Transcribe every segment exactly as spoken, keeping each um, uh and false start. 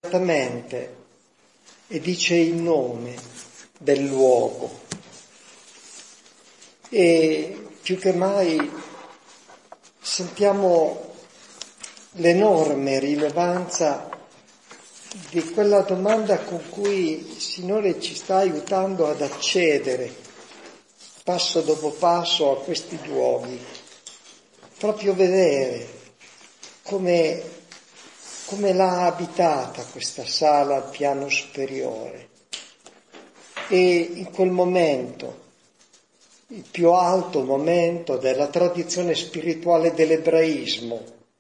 esattamente e dice il nome del luogo. E più che mai sentiamo l'enorme rilevanza di quella domanda con cui il Signore ci sta aiutando ad accedere passo dopo passo a questi luoghi, proprio vedere come, come l'ha abitata questa sala al piano superiore. E in quel momento, il più alto momento della tradizione spirituale dell'ebraismo,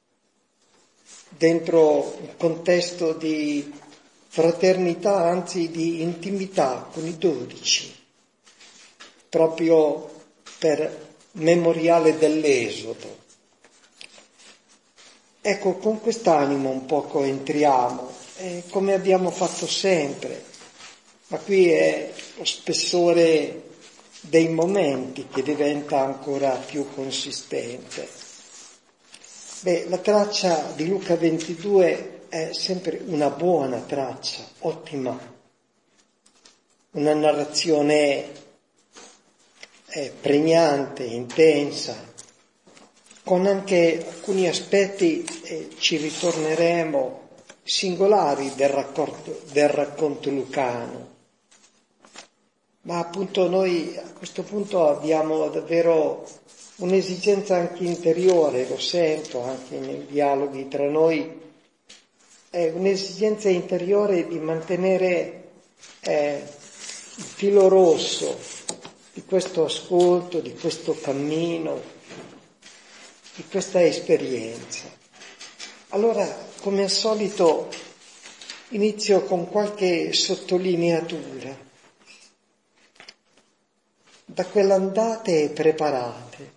dentro un contesto di fraternità, anzi di intimità con i dodici, proprio per memoriale dell'Esodo. Ecco, con quest'animo un poco entriamo, eh, come abbiamo fatto sempre, ma qui è lo spessore dei momenti che diventa ancora più consistente. Beh, la traccia di Luca ventidue è sempre una buona traccia, ottima, una narrazione eh, pregnante, intensa, con anche alcuni aspetti, eh, ci ritorneremo, singolari del racconto, del racconto lucano. Ma appunto noi a questo punto abbiamo davvero un'esigenza anche interiore, lo sento anche nei dialoghi tra noi, è un'esigenza interiore di mantenere eh, il filo rosso di questo ascolto, di questo cammino, di questa esperienza. Allora, come al solito, inizio con qualche sottolineatura. Da quell'andate e preparate,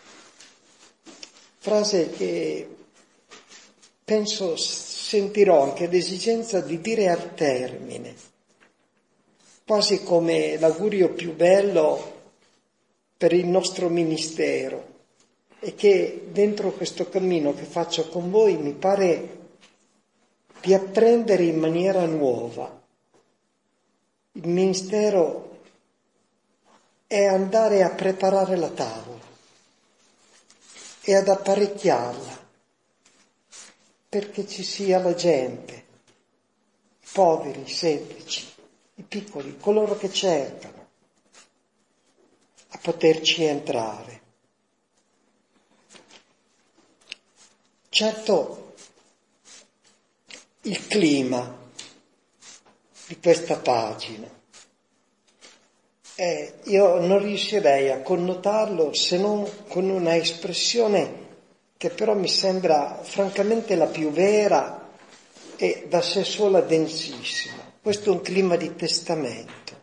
frase che penso sentirò anche l'esigenza di dire al termine, quasi come l'augurio più bello per il nostro ministero, e che dentro questo cammino che faccio con voi mi pare di apprendere in maniera nuova. Il ministero è andare a preparare la tavola e ad apparecchiarla perché ci sia la gente, i poveri, i semplici, i piccoli, coloro che cercano, a poterci entrare. Certo, il clima di questa pagina, Eh, io non riuscirei a connotarlo se non con una espressione che però mi sembra francamente la più vera e da sé sola densissima. Questo è un clima di testamento.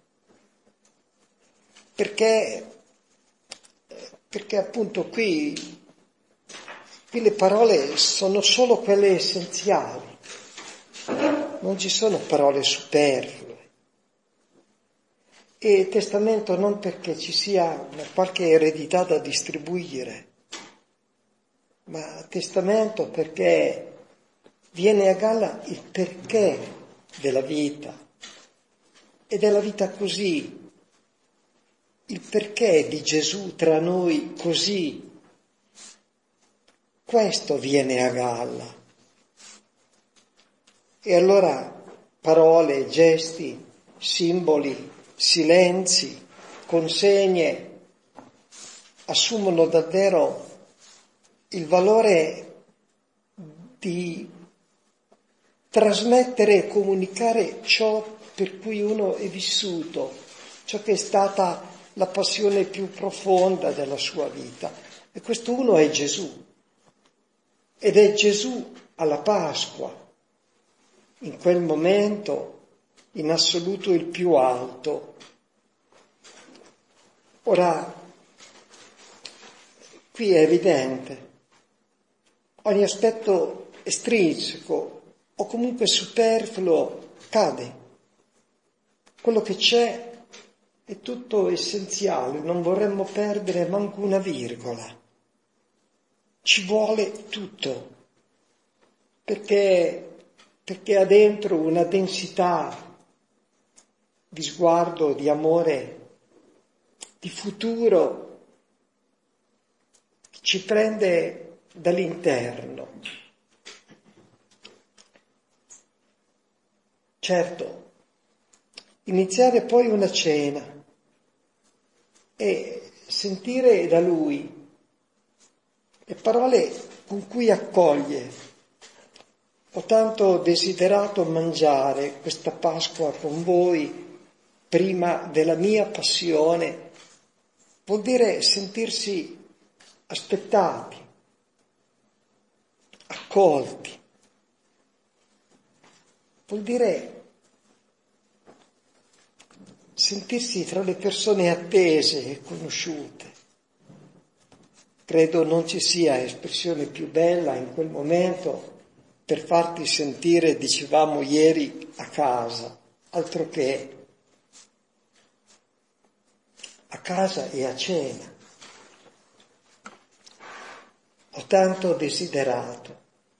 Perché, perché appunto qui, qui le parole sono solo quelle essenziali, non ci sono parole superflue. E testamento non perché ci sia una qualche eredità da distribuire, ma testamento perché viene a galla il perché della vita, e della vita così, il perché di Gesù tra noi così. Questo viene a galla. E allora parole, gesti, simboli, silenzi, consegne assumono davvero il valore di trasmettere e comunicare ciò per cui uno è vissuto, ciò che è stata la passione più profonda della sua vita. E questo uno è Gesù. Ed è Gesù alla Pasqua, in quel momento in assoluto il più alto. Ora, qui è evidente, ogni aspetto estrinseco o comunque superfluo cade. Quello che c'è è tutto essenziale, non vorremmo perdere manco una virgola. Ci vuole tutto, perché perché ha dentro una densità di sguardo, di amore, di futuro, che ci prende dall'interno. Certo, iniziare poi una cena e sentire da lui le parole con cui accoglie. Ho tanto desiderato mangiare questa Pasqua con voi prima della mia passione. Vuol dire sentirsi aspettati, accolti. Vuol dire sentirsi tra le persone attese e conosciute. Credo non ci sia espressione più bella in quel momento per farti sentire, dicevamo ieri, a casa, altro che a casa e a cena. Ho tanto desiderato.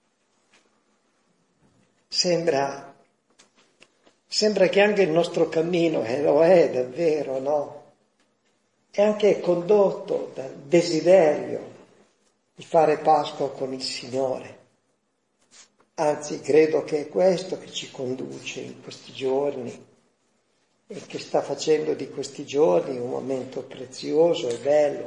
Sembra Sembra che anche il nostro cammino, e lo è davvero, no? È anche condotto dal desiderio di fare Pasqua con il Signore. Anzi, credo che è questo che ci conduce in questi giorni e che sta facendo di questi giorni un momento prezioso e bello.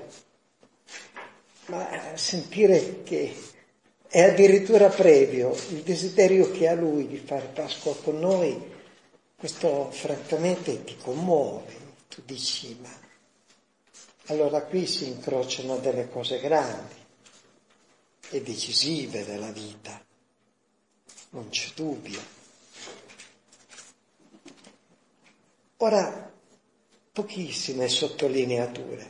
Ma sentire che è addirittura previo il desiderio che ha Lui di fare Pasqua con noi, questo francamente ti commuove. Tu dici, ma allora qui si incrociano delle cose grandi e decisive della vita, non c'è dubbio. Ora, pochissime sottolineature.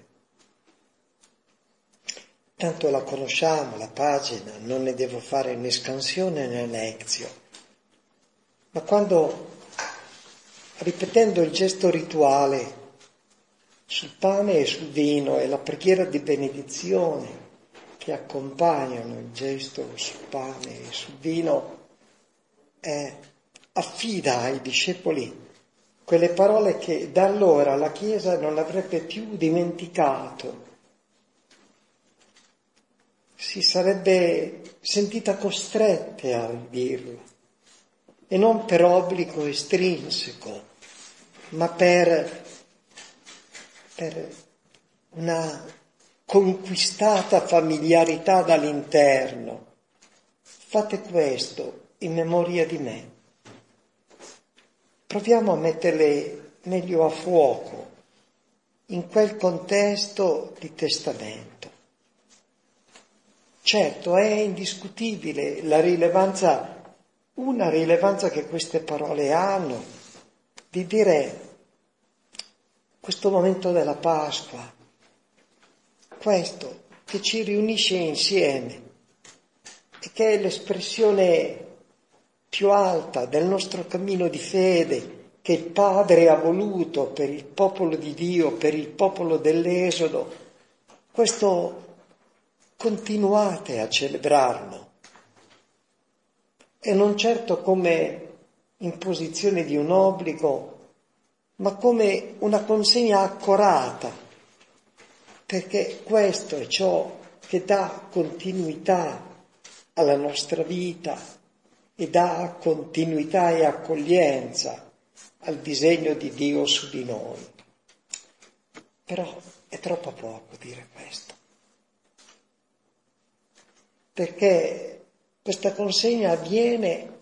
Tanto la conosciamo, la pagina, non ne devo fare né scansione né lezio. Ma quando, ripetendo il gesto rituale sul pane e sul vino e la preghiera di benedizione che accompagnano il gesto sul pane e sul vino, eh, affida ai discepoli quelle parole che da allora la Chiesa non avrebbe più dimenticato. Si sarebbe sentita costrette a dirlo, e non per obbligo estrinseco, ma per, per una conquistata familiarità dall'interno. Fate questo in memoria di me. Proviamo a metterle meglio a fuoco in quel contesto di testamento. Certo, è indiscutibile la rilevanza, una rilevanza che queste parole hanno, di dire questo momento della Pasqua, questo che ci riunisce insieme e che è l'espressione più alta del nostro cammino di fede che il Padre ha voluto per il popolo di Dio, per il popolo dell'Esodo. Questo continuate a celebrarlo, e non certo come imposizione di un obbligo, ma come una consegna accorata, perché questo è ciò che dà continuità alla nostra vita e dà continuità e accoglienza al disegno di Dio su di noi. Però è troppo poco dire questo, perché questa consegna avviene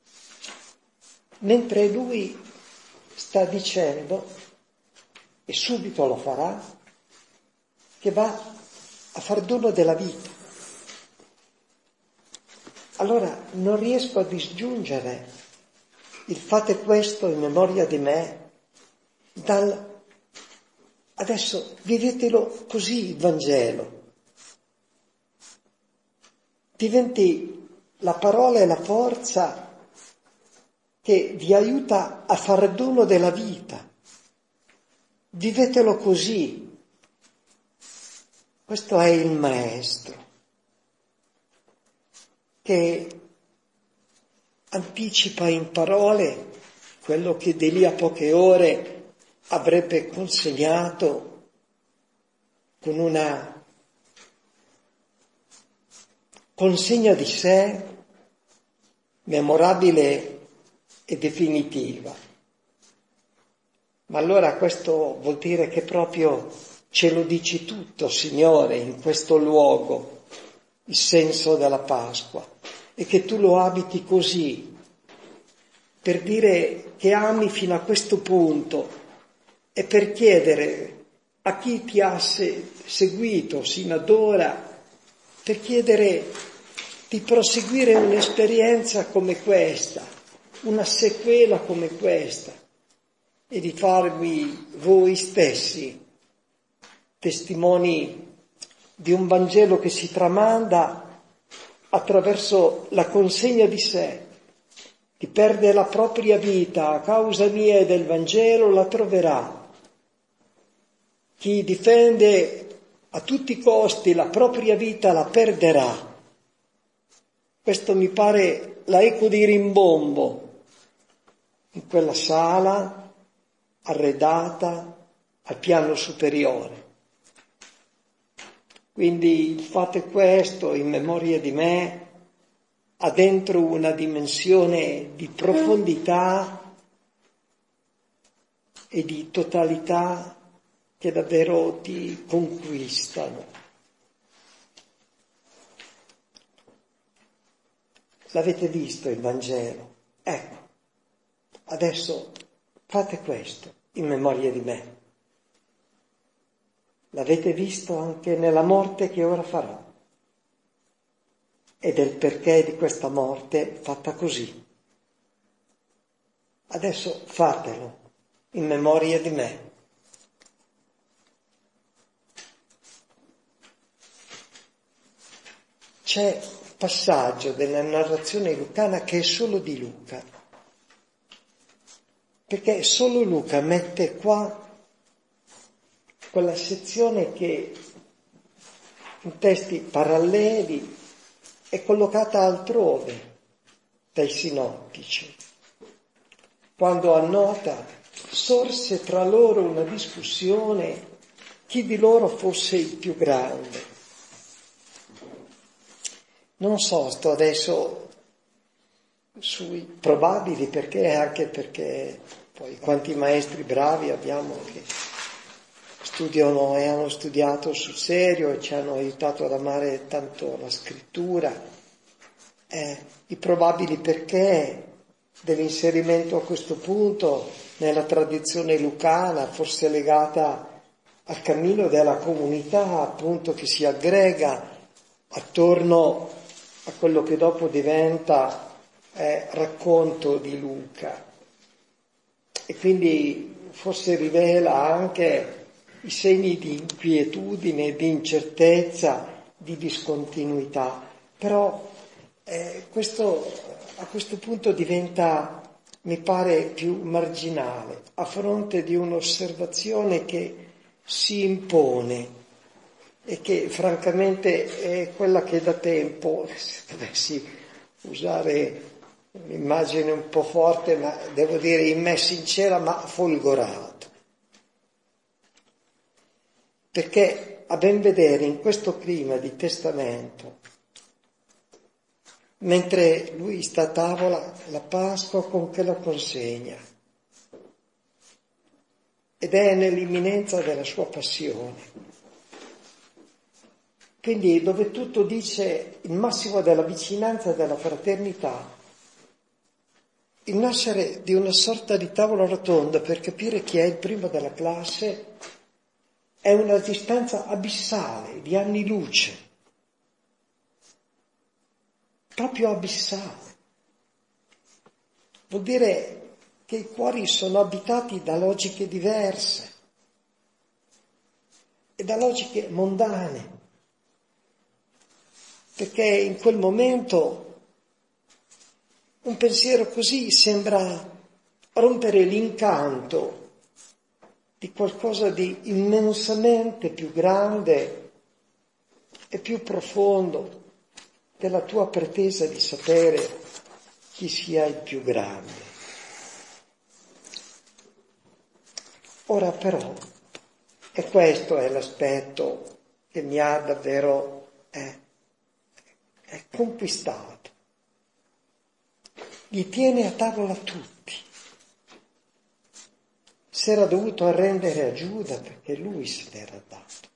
mentre Lui sta dicendo, e subito lo farà, che va a far dono della vita. Allora non riesco a disgiungere il fate questo in memoria di me dal adesso vivetelo così il Vangelo. Diventi la parola e la forza che vi aiuta a far dono della vita. Vivetelo così. Questo è il Maestro, che anticipa in parole quello che di lì a poche ore avrebbe consegnato con una consegna di sé memorabile e definitiva. Ma allora questo vuol dire che proprio ce lo dici tutto, Signore, in questo luogo, il senso della Pasqua, e che tu lo abiti così, per dire che ami fino a questo punto e per chiedere a chi ti ha se- seguito sino ad ora, per chiedere di proseguire un'esperienza come questa, una sequela come questa, e di farvi voi stessi testimoni di un Vangelo che si tramanda attraverso la consegna di sé. Chi perde la propria vita a causa mia e del Vangelo la troverà. Chi difende a tutti i costi la propria vita la perderà. Questo mi pare la eco di rimbombo in quella sala arredata al piano superiore. Quindi fate questo in memoria di me, ha dentro una dimensione di profondità e di totalità che davvero ti conquistano. L'avete visto il Vangelo? Ecco, adesso fate questo in memoria di me. L'avete visto anche nella morte che ora farò. E del perché di questa morte fatta così. Adesso fatelo in memoria di me. C'è un passaggio della narrazione lucana che è solo di Luca, perché solo Luca mette qua quella sezione che in testi paralleli è collocata altrove dai sinottici, quando annota: sorse tra loro una discussione chi di loro fosse il più grande. Non so, sto adesso sui probabili, perché anche perché poi quanti maestri bravi abbiamo che studiano e hanno studiato sul serio e ci hanno aiutato ad amare tanto la scrittura. Eh, i probabili perché dell'inserimento a questo punto nella tradizione lucana, forse legata al cammino della comunità, appunto, che si aggrega attorno a quello che dopo diventa eh, racconto di Luca, e quindi forse rivela anche i segni di inquietudine, di incertezza, di discontinuità. Però eh, questo a questo punto diventa, mi pare, più marginale a fronte di un'osservazione che si impone e che francamente è quella che da tempo, se dovessi usare un'immagine un po' forte, ma devo dire in me sincera, ma folgorato. Perché a ben vedere in questo clima di testamento, mentre lui sta a tavola, la Pasqua con che lo consegna, ed è nell'imminenza della sua passione. Quindi dove tutto dice il massimo della vicinanza e della fraternità, il nascere di una sorta di tavola rotonda per capire chi è il primo della classe è una distanza abissale, di anni luce, proprio abissale. Vuol dire che i cuori sono abitati da logiche diverse e da logiche mondane, perché in quel momento un pensiero così sembra rompere l'incanto di qualcosa di immensamente più grande e più profondo della tua pretesa di sapere chi sia il più grande. Ora però, e questo è l'aspetto che mi ha davvero eh, è conquistato, gli tiene a tavola tutti. Si era dovuto arrendere a Giuda perché lui se l'era dato,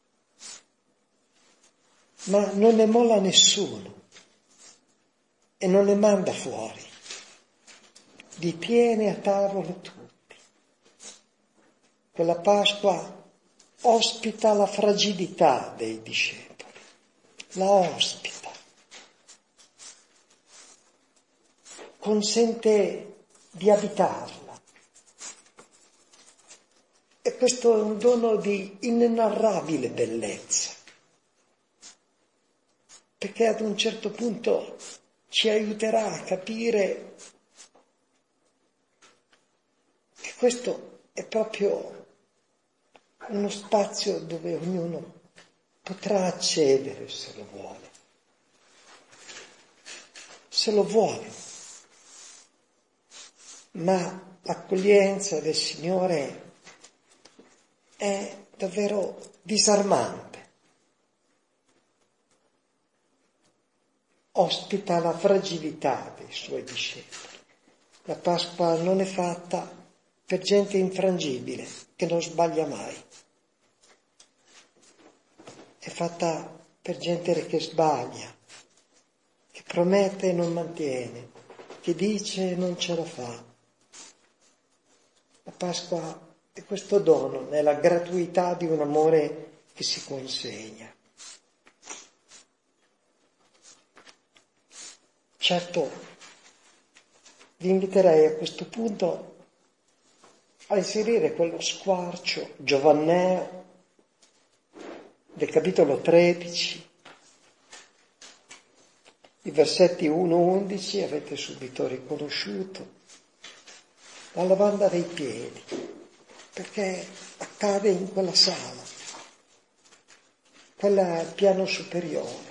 ma non ne molla nessuno e non ne manda fuori, li tiene a tavola tutti. Quella Pasqua ospita la fragilità dei discepoli, la ospita, consente di abitarla. E questo è un dono di inenarrabile bellezza, perché ad un certo punto ci aiuterà a capire che questo è proprio uno spazio dove ognuno potrà accedere se lo vuole, se lo vuole. Ma l'accoglienza del Signore è davvero disarmante. Ospita la fragilità dei suoi discepoli. La Pasqua non è fatta per gente infrangibile, che non sbaglia mai. È fatta per gente che sbaglia, che promette e non mantiene, che dice e non ce la fa. La Pasqua è questo dono nella gratuità di un amore che si consegna. Certo, vi inviterei a questo punto a inserire quello squarcio giovanneo del capitolo tredici, i versetti uno undici, avete subito riconosciuto, la lavanda dei piedi, perché accade in quella sala, quella è il piano superiore,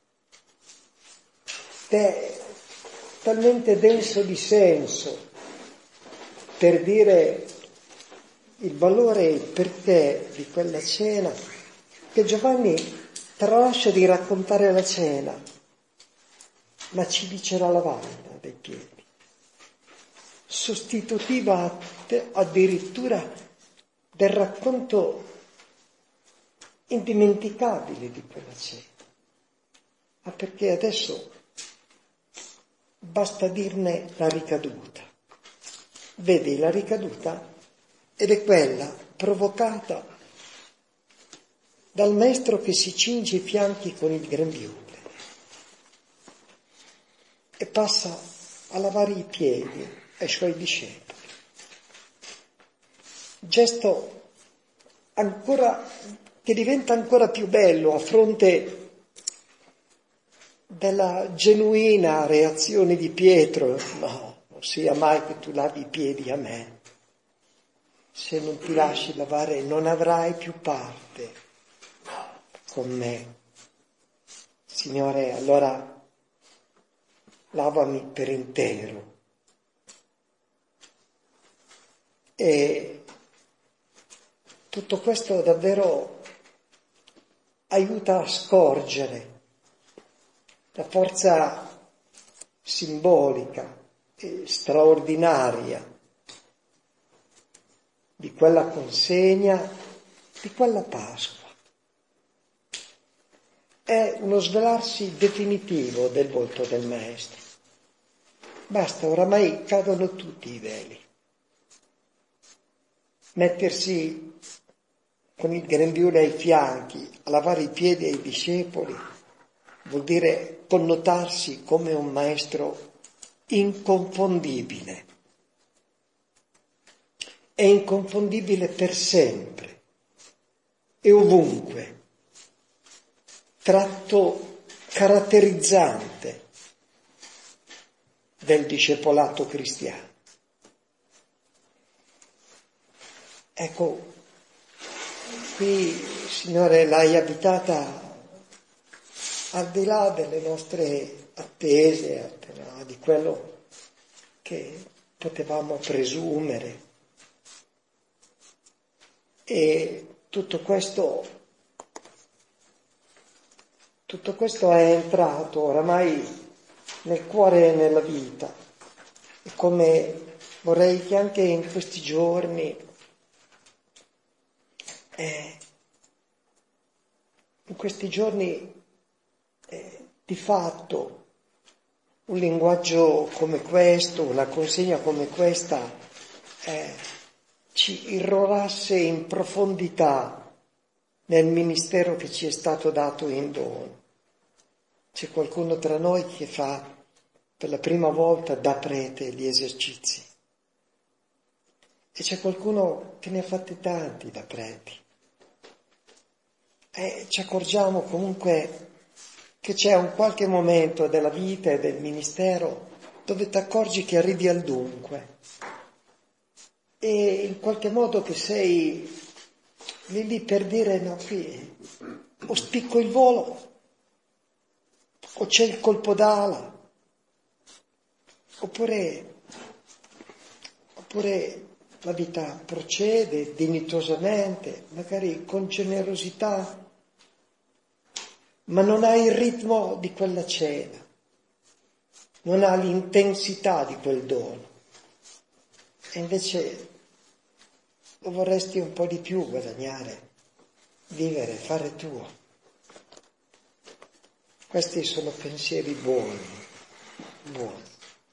ed è talmente denso di senso per dire il valore e il perché di quella cena, che Giovanni tralascia di raccontare la cena, ma ci dice la lavanda dei piedi, sostitutiva addirittura del racconto indimenticabile di quella cena. Ma perché adesso basta dirne la ricaduta. Vedi, la ricaduta ed è quella provocata dal maestro che si cinge i fianchi con il grembiule e passa a lavare i piedi ai suoi discepoli. Gesto ancora che diventa ancora più bello a fronte della genuina reazione di Pietro: no, non sia mai che tu lavi i piedi a me. Se non ti lasci lavare non avrai più parte con me. Signore, allora lavami per intero. E tutto questo davvero aiuta a scorgere la forza simbolica e straordinaria di quella consegna, di quella Pasqua. È uno svelarsi definitivo del volto del Maestro. Basta, oramai cadono tutti i veli. Mettersi con il grembiule ai fianchi, a lavare i piedi ai discepoli, vuol dire connotarsi come un maestro inconfondibile. È inconfondibile per sempre e ovunque, tratto caratterizzante del discepolato cristiano. Ecco, qui, Signore, l'hai abitata al di là delle nostre attese, di quello che potevamo presumere. E tutto questo, tutto questo è entrato oramai nel cuore e nella vita. E come vorrei che anche in questi giorni, eh, in questi giorni eh, di fatto, un linguaggio come questo, una consegna come questa, eh, ci irrorasse in profondità nel ministero che ci è stato dato in dono. C'è qualcuno tra noi che fa per la prima volta da prete gli esercizi e c'è qualcuno che ne ha fatti tanti da preti. E ci accorgiamo comunque che c'è un qualche momento della vita e del ministero dove ti accorgi che arrivi al dunque e in qualche modo che sei lì lì per dire no, qui o spicco il volo o c'è il colpo d'ala oppure, oppure la vita procede dignitosamente, magari con generosità, ma non ha il ritmo di quella cena, non ha l'intensità di quel dono. E invece lo vorresti un po' di più guadagnare, vivere, fare tuo. Questi sono pensieri buoni, buoni.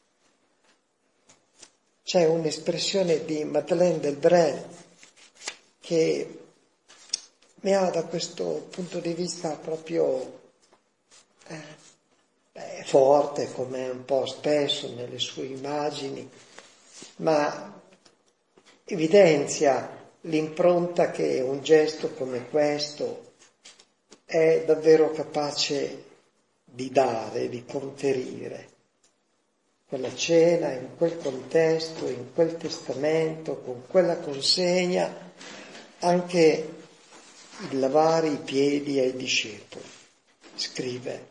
C'è un'espressione di Madeleine Delbrel che mi ha da questo punto di vista proprio eh, beh, forte, come un po' spesso nelle sue immagini, ma evidenzia l'impronta che un gesto come questo è davvero capace di dare, di conferire. Quella cena, in quel contesto, in quel testamento, con quella consegna, anche il lavare i piedi ai discepoli. Scrive: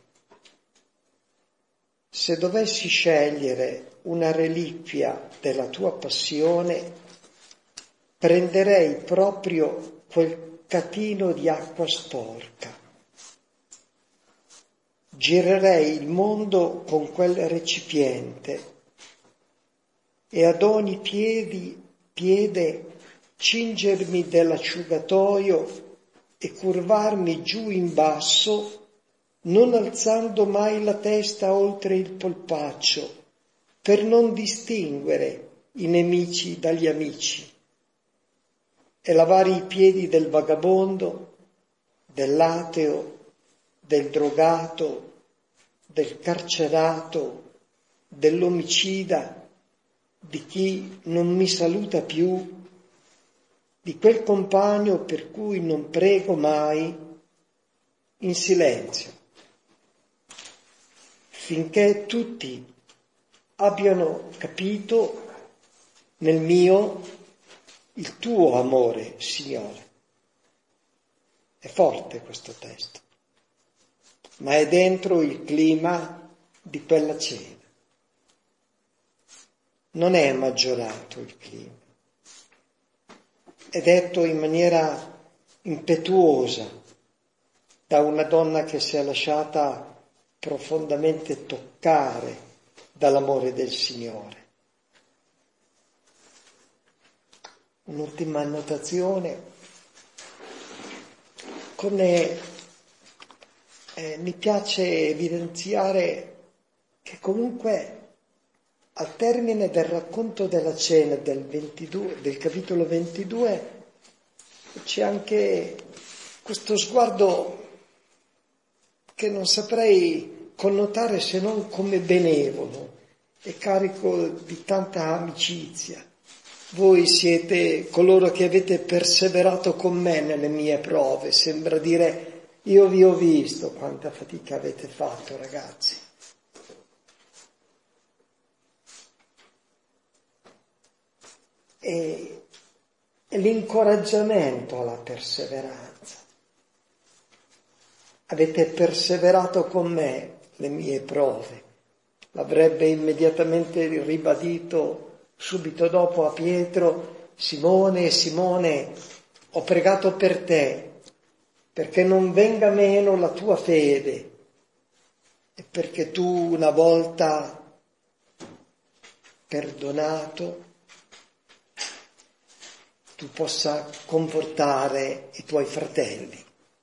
se dovessi scegliere una reliquia della tua passione, prenderei proprio quel catino di acqua sporca. Girerei il mondo con quel recipiente e ad ogni piedi, piede cingermi dell'asciugatoio e curvarmi giù in basso, non alzando mai la testa oltre il polpaccio, per non distinguere i nemici dagli amici, e lavare i piedi del vagabondo, dell'ateo, del drogato, del carcerato, dell'omicida, di chi non mi saluta più, di quel compagno per cui non prego mai, in silenzio, finché tutti abbiano capito nel mio il tuo amore, Signore. È forte questo testo, ma è dentro il clima di quella cena. Non è maggiorato il clima. È detto in maniera impetuosa da una donna che si è lasciata profondamente toccare dall'amore del Signore. Un'ultima annotazione. Come eh, mi piace evidenziare che comunque al termine del racconto della cena del, ventidue, del capitolo ventidue c'è anche questo sguardo che non saprei connotare se non come benevolo e carico di tanta amicizia. Voi siete coloro che avete perseverato con me nelle mie prove, sembra dire: io vi ho visto quanta fatica avete fatto, ragazzi. E, e l'incoraggiamento alla perseveranza. Avete perseverato con me le mie prove, l'avrebbe immediatamente ribadito subito dopo a Pietro: Simone, Simone, ho pregato per te, perché non venga meno la tua fede, e perché tu una volta perdonato tu possa confortare i tuoi fratelli.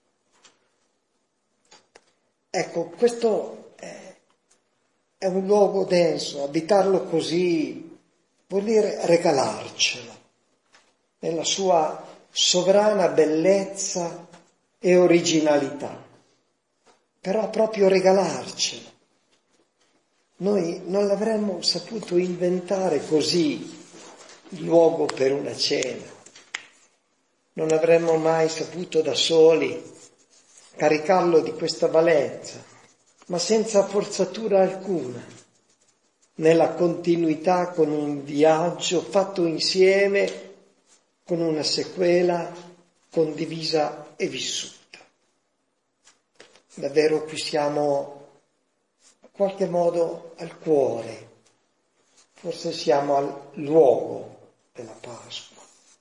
Ecco, questo è, è un luogo denso, abitarlo così vuol dire regalarcelo nella sua sovrana bellezza e originalità, però proprio regalarcelo. Noi non l'avremmo saputo inventare così il luogo per una cena, non avremmo mai saputo da soli caricarlo di questa valenza, ma senza forzatura alcuna, nella continuità con un viaggio fatto insieme, con una sequela condivisa e vissuta. Davvero qui siamo in qualche modo al cuore, forse siamo al luogo della Pasqua,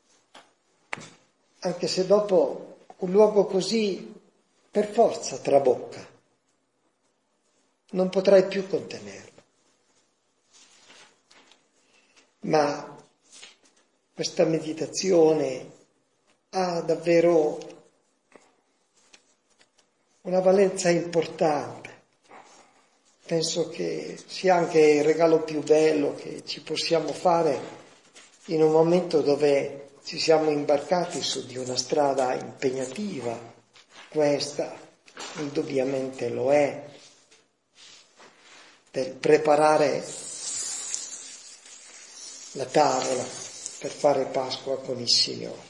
anche se dopo un luogo così per forza trabocca, non potrai più contenerlo. Ma questa meditazione ha davvero una valenza importante. Penso che sia anche il regalo più bello che ci possiamo fare in un momento dove ci siamo imbarcati su di una strada impegnativa. Questa indubbiamente lo è, per preparare la tavola per fare Pasqua con il Signore.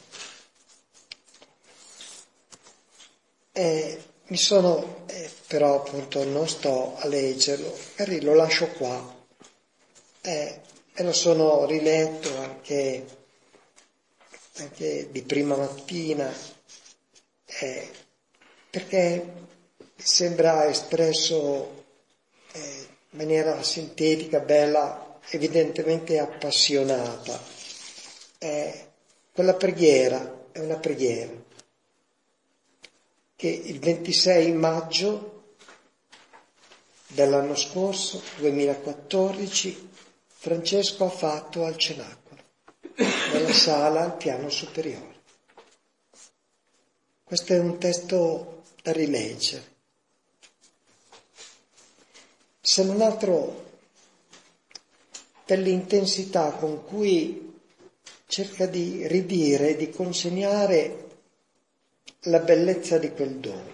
E mi sono, eh, però appunto non sto a leggerlo, magari lo lascio qua, eh, e lo sono riletto anche, anche di prima mattina, eh, perché sembra espresso eh, in maniera sintetica, bella, evidentemente appassionata. Eh, quella preghiera è una preghiera che il ventisei maggio dell'anno scorso, duemilaquattordici, Francesco ha fatto al Cenacolo, nella sala al piano superiore. Questo è un testo da rileggere. Se non altro per l'intensità con cui cerca di ridire, di consegnare la bellezza di quel dono.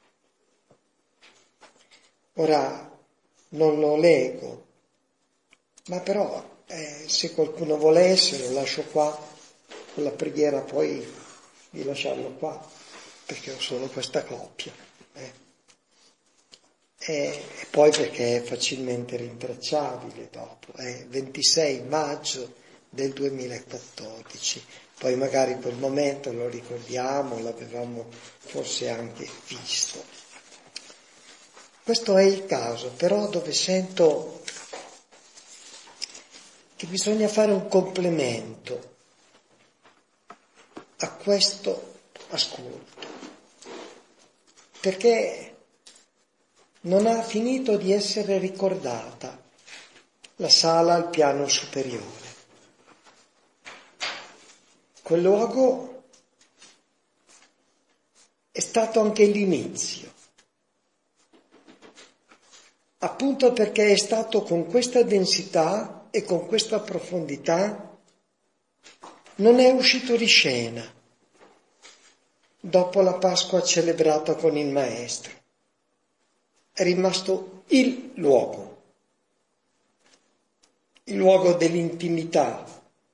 Ora non lo leggo, ma però eh, se qualcuno volesse lo lascio qua, con la preghiera poi di lasciarlo qua, perché ho solo questa copia. Eh. E, e poi perché è facilmente rintracciabile dopo, è ventisei maggio del duemilaquattordici, poi magari quel momento lo ricordiamo, l'avevamo forse anche visto. Questo è il caso, però dove sento che bisogna fare un complemento a questo ascolto, perché non ha finito di essere ricordata la sala al piano superiore. Quel luogo è stato anche l'inizio, appunto perché è stato con questa densità e con questa profondità, non è uscito di scena dopo la Pasqua celebrata con il Maestro. È rimasto il luogo, il luogo dell'intimità,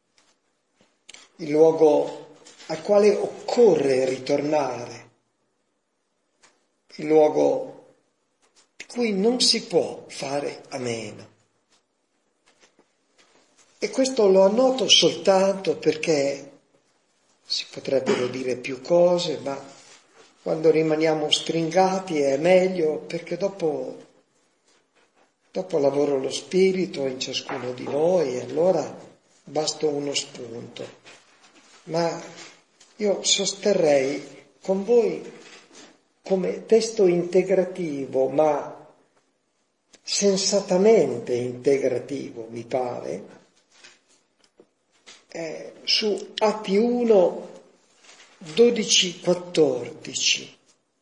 il luogo al quale occorre ritornare, il luogo di cui non si può fare a meno. E questo lo annoto soltanto perché si potrebbero dire più cose, ma quando rimaniamo stringati è meglio, perché dopo Dopo lavoro lo spirito in ciascuno di noi e allora basta uno spunto. Ma io sosterrei con voi come testo integrativo, ma sensatamente integrativo, mi pare, eh, su Atti uno, dodici quattordici.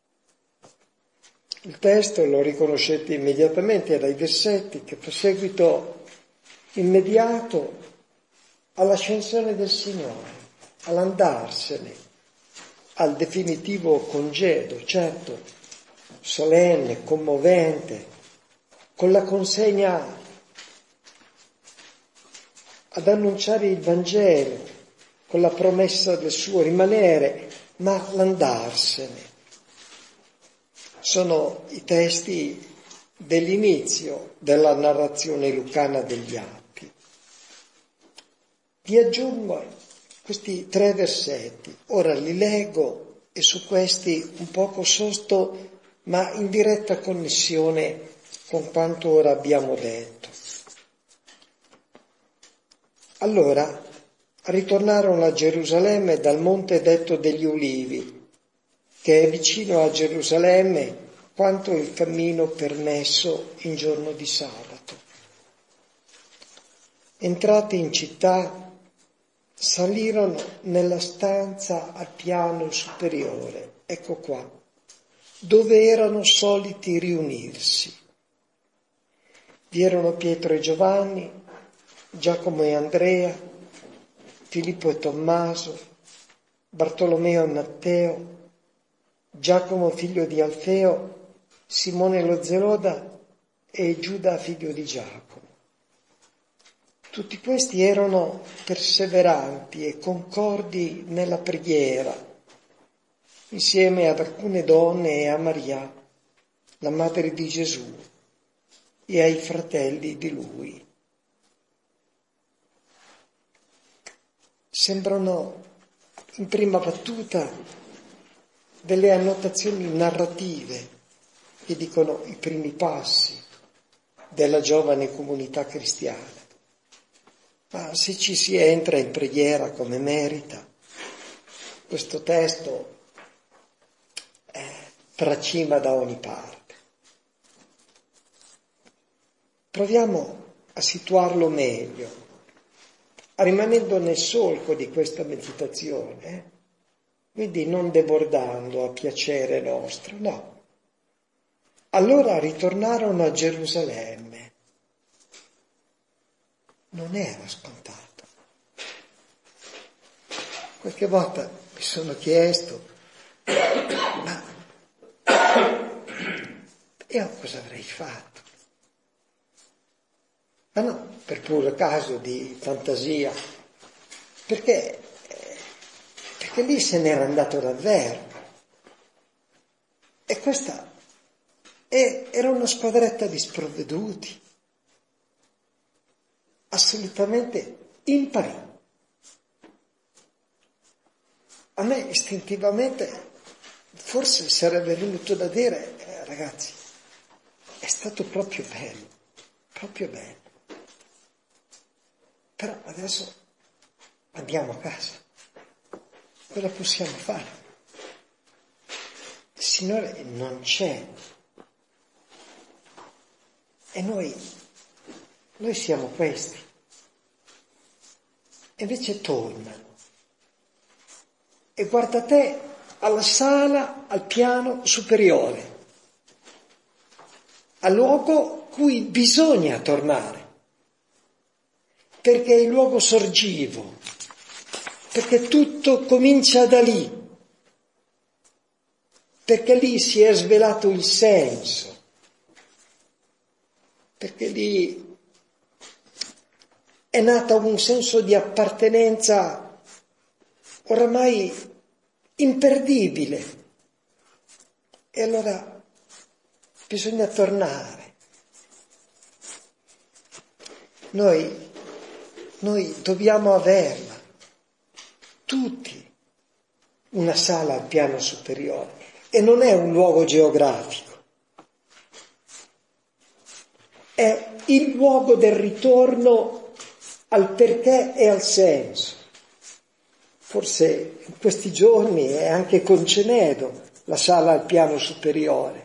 Il testo lo riconoscete immediatamente dai versetti che fa seguito immediato all'ascensione del Signore, all'andarsene, al definitivo congedo, certo, solenne, commovente, con la consegna ad annunciare il Vangelo, con la promessa del suo rimanere, ma l'andarsene. Sono i testi dell'inizio della narrazione lucana degli Atti. Vi aggiungo questi tre versetti, ora li leggo e su questi un poco sosto, ma in diretta connessione con quanto ora abbiamo detto. Allora ritornarono a Gerusalemme dal monte detto degli Ulivi, che è vicino a Gerusalemme quanto il cammino permesso in giorno di sabato. Entrati in città, salirono nella stanza al piano superiore, ecco qua, dove erano soliti riunirsi. Vi erano Pietro e Giovanni, Giacomo e Andrea, Filippo e Tommaso, Bartolomeo e Matteo, Giacomo figlio di Alfeo, Simone lo Zeloda e Giuda figlio di Giacomo. Tutti questi erano perseveranti e concordi nella preghiera, insieme ad alcune donne e a Maria, la madre di Gesù, e ai fratelli di lui. Sembrano in prima battuta delle annotazioni narrative che dicono i primi passi della giovane comunità cristiana. Ma se ci si entra in preghiera come merita, questo testo eh, tracima da ogni parte. Proviamo a situarlo meglio, rimanendo nel solco di questa meditazione, eh? Quindi non debordando a piacere nostro, no. Allora ritornarono a Gerusalemme. Non era scontato. Qualche volta mi sono chiesto, ma io cosa avrei fatto? Ma no, per puro caso di fantasia, perché, perché lì se n'era andato davvero. E questa era una squadretta di sprovveduti, assolutamente impari. A me istintivamente forse sarebbe venuto da dire, eh, ragazzi, è stato proprio bello, proprio bello. Però adesso andiamo a casa. Cosa possiamo fare? Il Signore non c'è. E noi, noi siamo questi. E invece tornano. E guarda te alla sala, al piano superiore, al luogo cui bisogna tornare, perché è il luogo sorgivo, perché tutto comincia da lì, perché lì si è svelato il senso, perché lì è nato un senso di appartenenza oramai imperdibile. E allora bisogna tornare. Noi, noi dobbiamo averla, tutti, una sala al piano superiore. E non è un luogo geografico. è il luogo del ritorno al perché e al senso. Forse in questi giorni è anche con Cenedo la sala al piano superiore,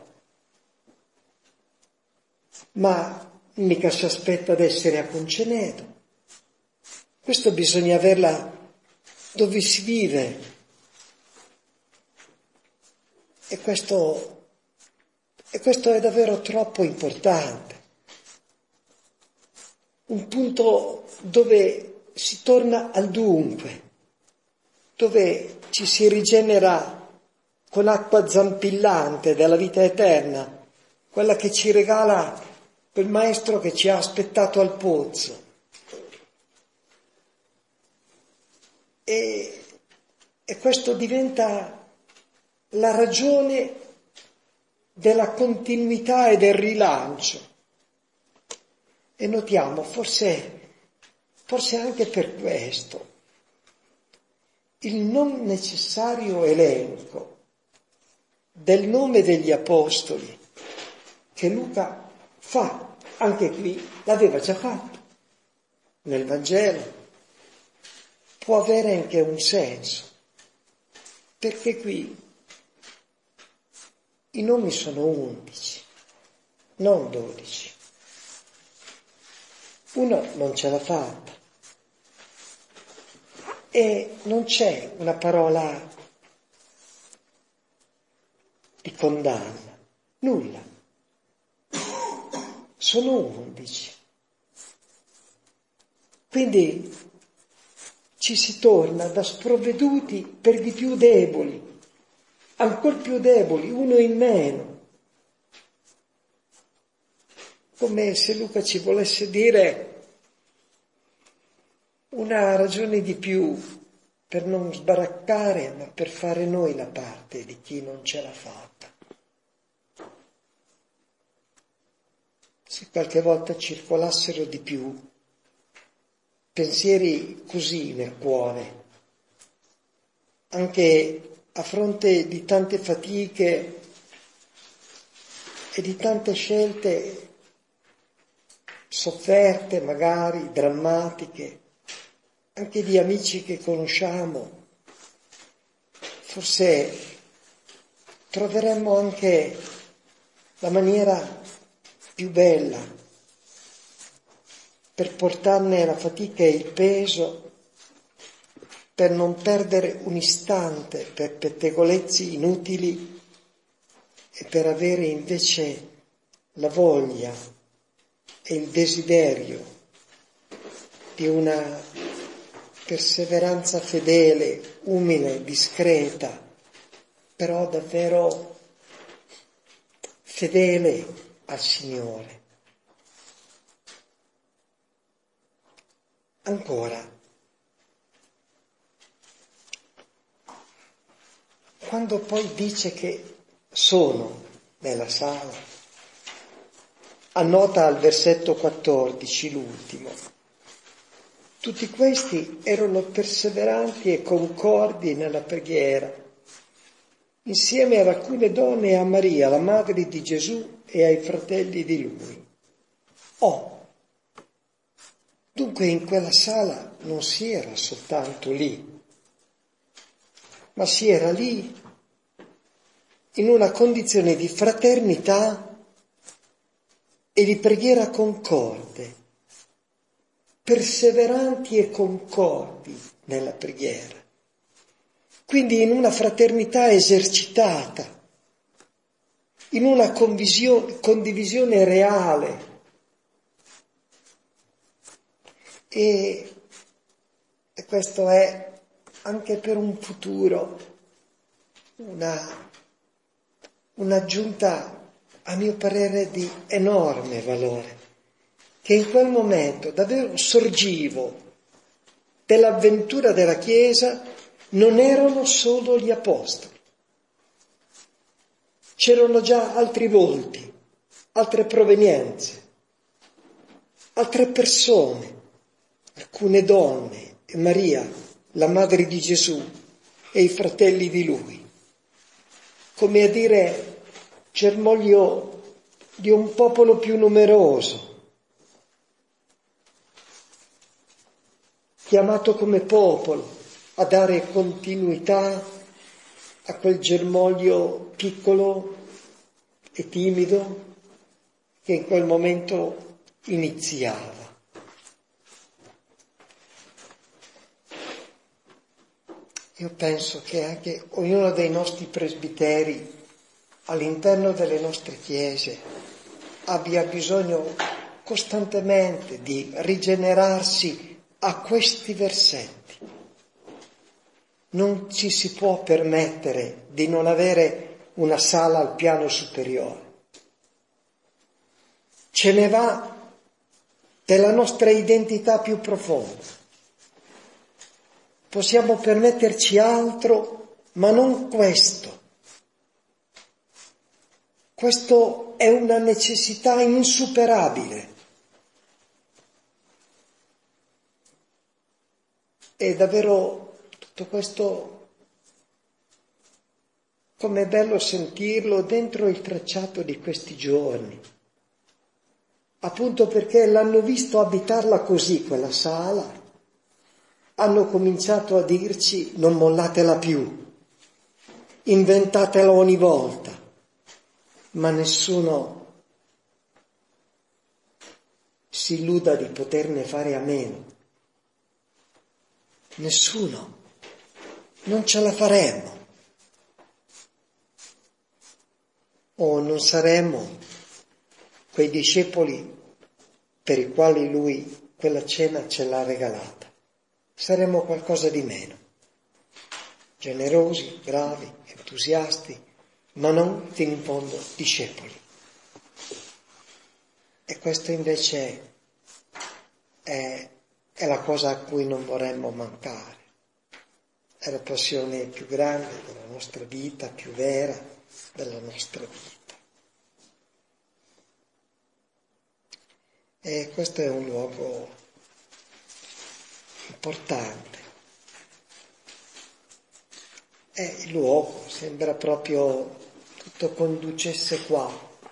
ma mica si aspetta di essere a Concenedo. Questo bisogna averla dove si vive. E questo, e questo è davvero troppo importante. Un punto dove si torna al dunque, dove ci si rigenera con acqua zampillante della vita eterna, quella che ci regala quel maestro che ci ha aspettato al pozzo. E, e questo diventa la ragione della continuità e del rilancio. E notiamo, forse, forse anche per questo, il non necessario elenco del nome degli apostoli che Luca fa, anche qui l'aveva già fatto nel Vangelo, può avere anche un senso, perché qui i nomi sono undici, non dodici. Uno non ce l'ha fatta e non c'è una parola di condanna, nulla. Sono undici. Quindi ci si torna da sprovveduti per di più deboli, ancor più deboli, uno in meno. Come se Luca ci volesse dire una ragione di più per non sbaraccare, ma per fare noi la parte di chi non ce l'ha fatta. Se qualche volta circolassero di più pensieri così nel cuore, anche a fronte di tante fatiche e di tante scelte sofferte, magari drammatiche, anche di amici che conosciamo, forse troveremmo anche la maniera più bella per portarne la fatica e il peso, per non perdere un istante per pettegolezzi inutili e per avere invece la voglia e il desiderio di una perseveranza fedele, umile, discreta, però davvero fedele al Signore. Ancora, quando poi dice che sono nella sala, annota al versetto quattordici, l'ultimo, tutti questi erano perseveranti e concordi nella preghiera, insieme ad alcune donne e a Maria, la madre di Gesù, e ai fratelli di lui. Oh, dunque in quella sala non si era soltanto lì, ma si era lì in una condizione di fraternità e di preghiera concorde, perseveranti e concordi nella preghiera. Quindi in una fraternità esercitata, in una condivisione reale. E, e questo è anche per un futuro una, un'aggiunta, a mio parere, di enorme valore, che in quel momento davvero sorgivo dell'avventura della Chiesa non erano solo gli apostoli. C'erano già altri volti, altre provenienze, altre persone, alcune donne, e Maria, la madre di Gesù, e i fratelli di lui. Come a dire, germoglio di un popolo più numeroso, chiamato come popolo a dare continuità a quel germoglio piccolo e timido che in quel momento iniziava. Io penso che anche ognuno dei nostri presbiteri all'interno delle nostre chiese abbia bisogno costantemente di rigenerarsi a questi versetti. Non ci si può permettere di non avere una sala al piano superiore. Ce ne va della nostra identità più profonda. Possiamo permetterci altro, ma non questo. Questo è una necessità insuperabile. E davvero tutto questo, com'è bello sentirlo dentro il tracciato di questi giorni. Appunto perché l'hanno visto abitarla così, quella sala, hanno cominciato a dirci non mollatela più, inventatela ogni volta, ma nessuno si illuda di poterne fare a meno. Nessuno. Non ce la faremo. O non saremo quei discepoli per i quali lui quella cena ce l'ha regalata. Saremo qualcosa di meno. Generosi, bravi, entusiasti, ma non fino in fondo discepoli. E questo invece è, è la cosa a cui non vorremmo mancare. È la passione più grande della nostra vita, più vera della nostra vita. E questo è un luogo importante. E il luogo sembra proprio tutto conducesse qua.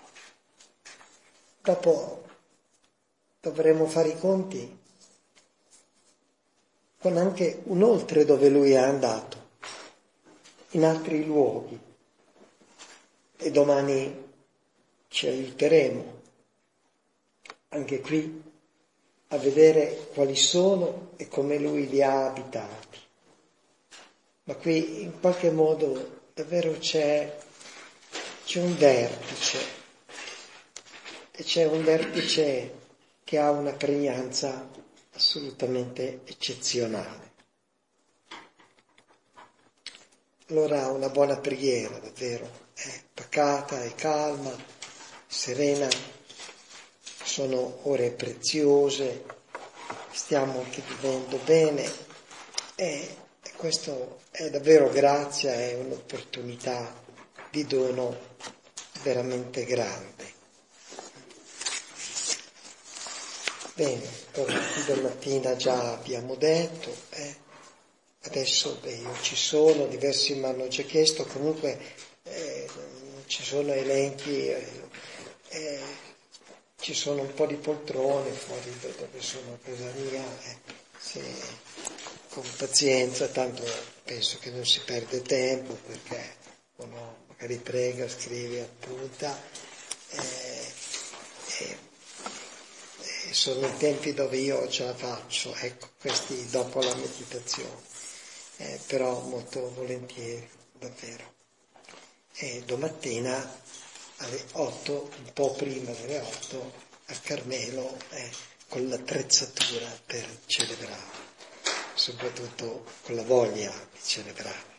Dopo dovremo fare i conti con anche un oltre dove lui è andato, in altri luoghi. E domani ci aiuteremo anche qui a vedere quali sono e come lui li ha abitati. Ma qui in qualche modo davvero c'è, c'è un vertice, e c'è un vertice che ha una pregnanza assolutamente eccezionale. Allora una buona preghiera davvero è pacata e calma, serena, sono ore preziose, stiamo anche vivendo bene e questo è davvero grazia, è un'opportunità di dono veramente grande. Bene, allora qui domattina già abbiamo detto, eh, adesso beh, io ci sono, diversi mi hanno già chiesto, comunque eh, ci sono elenchi, eh, eh, ci sono un po' di poltrone fuori da dove sono a casa mia, eh, se, con pazienza, tanto penso che non si perde tempo perché uno magari prega, scrive, appunta, eh, eh, sono i tempi dove io ce la faccio, ecco, questi dopo la meditazione, eh, però molto volentieri, davvero. E domattina alle otto, un po' prima delle otto, a Carmelo, eh, con l'attrezzatura per celebrare, soprattutto con la voglia di celebrare.